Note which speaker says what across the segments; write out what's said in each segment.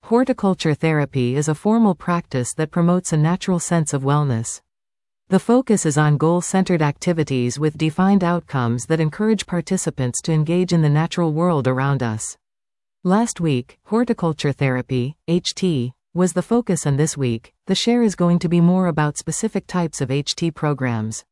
Speaker 1: Horticulture therapy is a formal practice that promotes a natural sense of wellness. The focus is on goal-centered activities with defined outcomes that encourage participants to engage in the natural world around us. Last week, horticulture therapy, HT, was the focus, and this week, the share is going to be more about specific types of HT programs.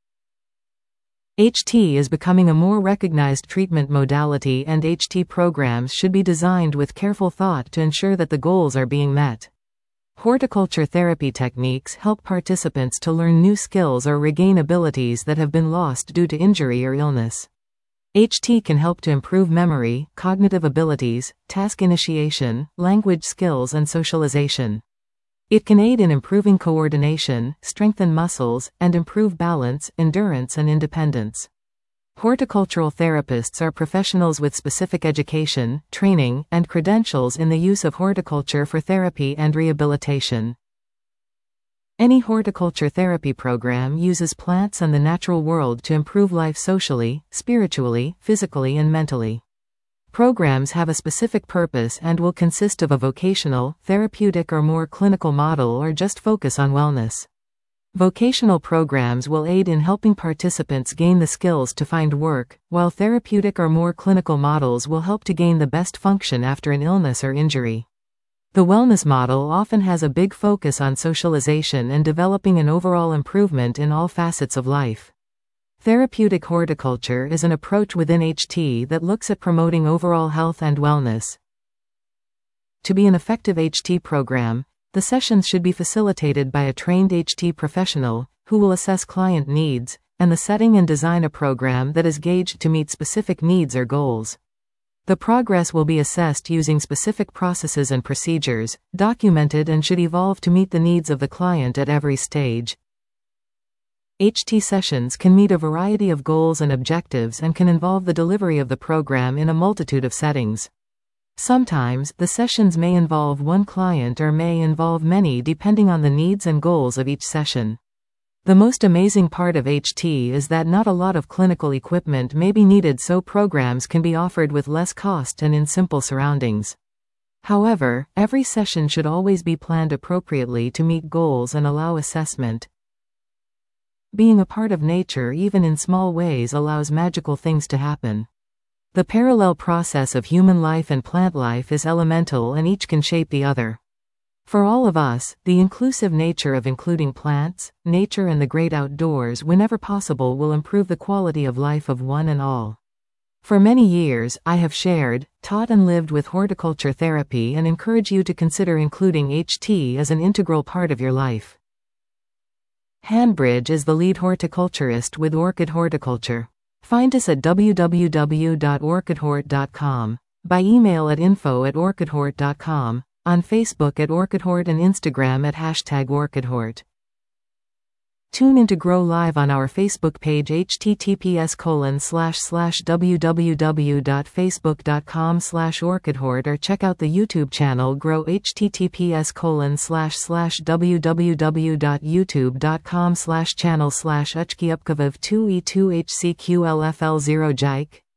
Speaker 1: HT is becoming a more recognized treatment modality, and HT programs should be designed with careful thought to ensure that the goals are being met. Horticulture therapy techniques help participants to learn new skills or regain abilities that have been lost due to injury or illness. HT can help to improve memory, cognitive abilities, task initiation, language skills, and socialization. It can aid in improving coordination, strengthen muscles, and improve balance, endurance, and independence. Horticultural therapists are professionals with specific education, training, and credentials in the use of horticulture for therapy and rehabilitation. Any horticulture therapy program uses plants and the natural world to improve life socially, spiritually, physically, and mentally. Programs have a specific purpose and will consist of a vocational, therapeutic, or more clinical model, or just focus on wellness. Vocational programs will aid in helping participants gain the skills to find work, while therapeutic or more clinical models will help to gain the best function after an illness or injury. The wellness model often has a big focus on socialization and developing an overall improvement in all facets of life. Therapeutic horticulture is an approach within HT that looks at promoting overall health and wellness. To be an effective HT program, the sessions should be facilitated by a trained HT professional, who will assess client needs, and the setting and design a program that is gauged to meet specific needs or goals. The progress will be assessed using specific processes and procedures, documented, and should evolve to meet the needs of the client at every stage. HT sessions can meet a variety of goals and objectives and can involve the delivery of the program in a multitude of settings. Sometimes, the sessions may involve one client or may involve many, depending on the needs and goals of each session. The most amazing part of HT is that not a lot of clinical equipment may be needed, so programs can be offered with less cost and in simple surroundings. However, every session should always be planned appropriately to meet goals and allow assessment. Being a part of nature, even in small ways, allows magical things to happen. The parallel process of human life and plant life is elemental, and each can shape the other. For all of us, the inclusive nature of including plants, nature, and the great outdoors whenever possible will improve the quality of life of one and all. For many years, I have shared, taught, and lived with horticulture therapy, and encourage you to consider including HT as an integral part of your life. Handbridge is the lead horticulturist with Orchid Horticulture. Find us at www.orchidhort.com, by email at info@orchidhort.com, on Facebook at OrchidHort, and Instagram at #OrchidHort. Tune in to Grow Live on our Facebook page, https://www.facebook.com/orchidhort, or check out the YouTube channel Grow, https://www.youtube.com/channel/uchkiupkaviv2e2hcqlfl0 jike.